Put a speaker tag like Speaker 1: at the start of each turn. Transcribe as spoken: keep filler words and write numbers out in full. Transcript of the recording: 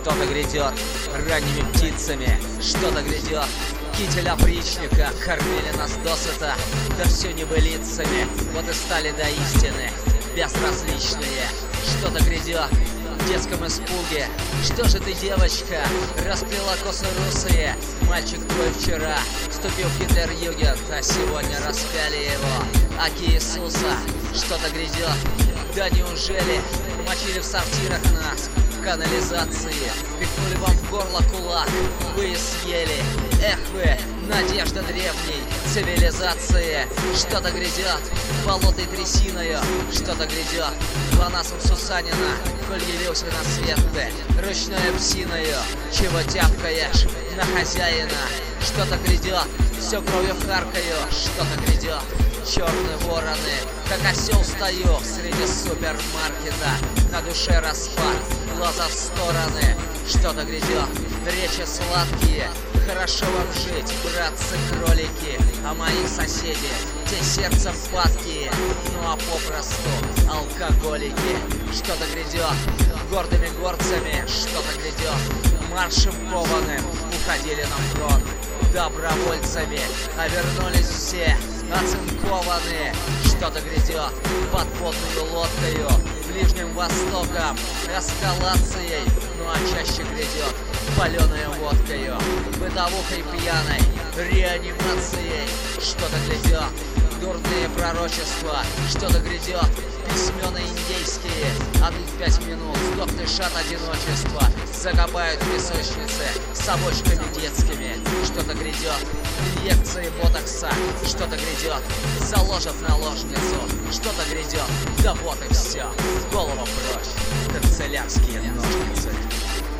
Speaker 1: Что-то грядет ранними птицами, что-то грядет. Китель опричника, кормили нас досыта, да все небылицами, вот и стали до истины безразличные. Что-то грядет в детском испуге. Что же ты, девочка, расплела косы русые? Мальчик твой вчера вступил в Гитлер-Югент, а сегодня распяли его. Аки Иисуса, что-то грядет. Да неужели мочили в сортирах нас, в канализации, пихнули вам в горло кулак, вы и съели. Эх вы, надежда древней цивилизации. Что-то грядет болотой трясиною, что-то грядет глонасом Сусанина, коль явился на свет ты ручной псиною. Чего тявкаешь на хозяина? Что-то грядет, все кровью харкаю, что-то грядет. Черные вороны, как осел стою среди супермаркета, на душе распад, глаза в стороны. Что-то грядет, речи сладкие, хорошо вам жить, братцы-кролики, а мои соседи, те сердцем падкие, ну а попросту алкоголики. Что-то грядет, гордыми горцами, что-то грядет, маршем кованым уходили на фронт добровольцами, а вернулись все оцинкованные. Что-то грядет подводную лодкою, Ближним Востоком, эскалацией, ну а чаще грядет паленой водкою, бытовухой пьяной, реанимацией. Что-то грядет дурные пророчества, что-то грядет письмена индейские. А тут пять минут сдохнешь от одиночества, закопают в песочнице с обочками детскими. Что-то грядет инъекции ботокса, что-то грядет заложат наложницу, что-то грядет, да вот и все, голову прочь, канцелярские ножницы.